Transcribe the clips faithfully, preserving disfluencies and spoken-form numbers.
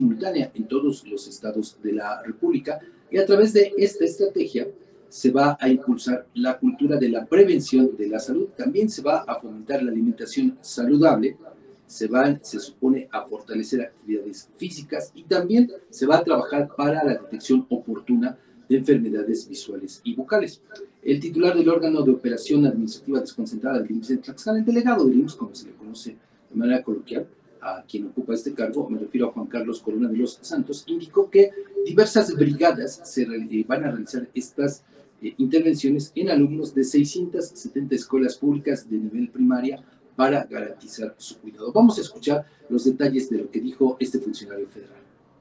simultánea en todos los estados de la República, y a través de esta estrategia se va a impulsar la cultura de la prevención de la salud. También se va a fomentar la alimentación saludable, se van, se supone, a fortalecer actividades físicas, y también se va a trabajar para la detección oportuna de enfermedades visuales y vocales. El titular del órgano de operación administrativa desconcentrada del I M S S en Tlaxcala, el delegado del I M S S, como se le conoce de manera coloquial a quien ocupa este cargo, me refiero a Juan Carlos Corona de los Santos, indicó que diversas brigadas se eh, van a realizar estas eh, intervenciones en alumnos de seiscientas setenta escuelas públicas de nivel primaria para garantizar su cuidado. Vamos a escuchar los detalles de lo que dijo este funcionario federal.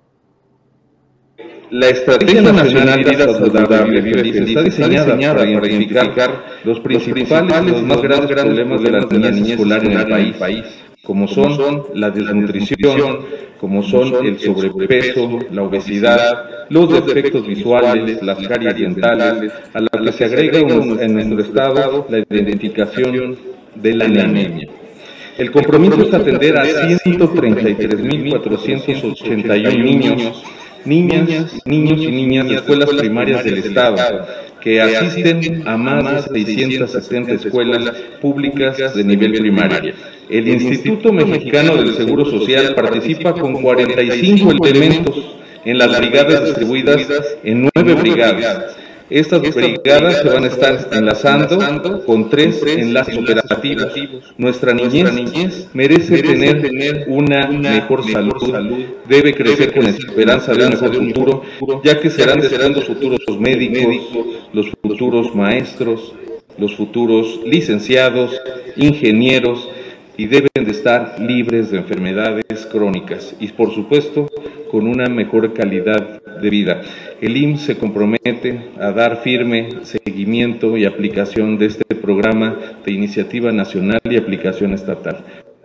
La Estrategia Nacional Vida Saludable Vive Feliz está diseñada para identificar los principales, los más grandes problemas de la niñez escolar en el país, como son la desnutrición, como son el sobrepeso, la obesidad, los defectos visuales, las caries dentales, a la que se agrega en nuestro estado la identificación de la anemia. El compromiso es atender a ciento treinta y tres mil cuatrocientos ochenta y uno niños, niñas, niños y niñas de escuelas primarias del Estado, que asisten a más de seiscientas setenta escuelas públicas de nivel primario. El Instituto Mexicano del Seguro Social participa con cuarenta y cinco elementos en las brigadas distribuidas en nueve brigadas. Estas brigadas se van a estar enlazando con tres enlaces operativos. Nuestra niñez merece tener una mejor salud, debe crecer con esperanza de un mejor futuro, ya que serán después los futuros médicos, los futuros maestros, los futuros licenciados, ingenieros, y deben de estar libres de enfermedades crónicas y, por supuesto, con una mejor calidad de vida. El I M S S se compromete a dar firme seguimiento y aplicación de este programa de iniciativa nacional y aplicación estatal.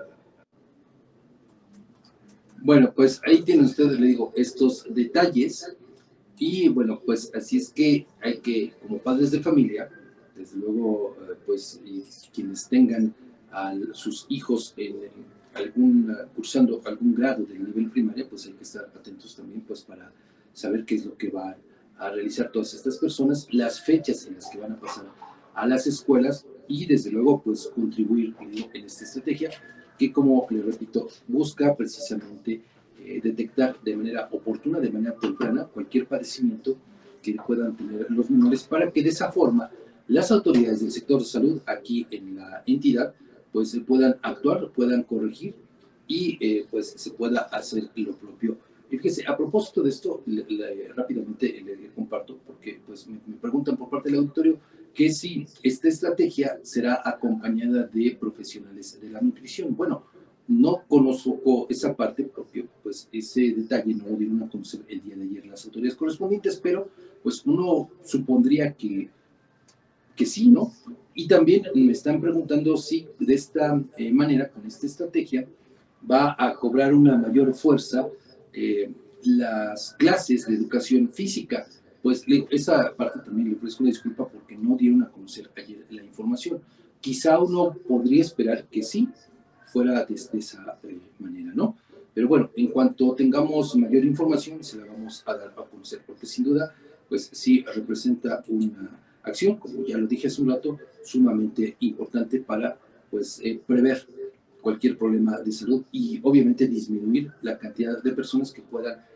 Bueno, pues ahí tienen ustedes, le digo, estos detalles, y bueno, pues así es que hay que, como padres de familia, desde luego, pues y quienes tengan a sus hijos en, en algún, cursando algún grado del nivel primario, pues hay que estar atentos también, pues para saber qué es lo que van a realizar todas estas personas, las fechas en las que van a pasar a las escuelas, y desde luego pues contribuir en esta estrategia que, como le repito, busca precisamente eh, detectar de manera oportuna, de manera temprana, cualquier padecimiento que puedan tener los menores, para que de esa forma las autoridades del sector de salud aquí en la entidad pues se puedan actuar, puedan corregir, y eh, pues se pueda hacer lo propio. Y fíjese, a propósito de esto, le, le, rápidamente le, le comparto, porque pues me, me preguntan por parte del auditorio que si esta estrategia será acompañada de profesionales de la nutrición. Bueno, no conozco esa parte porque pues ese detalle no lo dieron a conocer el día de ayer las autoridades correspondientes, pero pues uno supondría que, que sí, ¿no? Y también me están preguntando si de esta eh, manera, con esta estrategia, va a cobrar una mayor fuerza eh, las clases de educación física. Pues le, esa parte también le ofrezco una disculpa porque no dieron a conocer ayer la información. Quizá uno podría esperar que sí fuera de, de esa eh, manera, ¿no? Pero bueno, en cuanto tengamos mayor información, se la vamos a dar a conocer, porque sin duda, pues sí representa una acción, como ya lo dije hace un rato, sumamente importante para pues eh, prever cualquier problema de salud y obviamente disminuir la cantidad de personas que puedan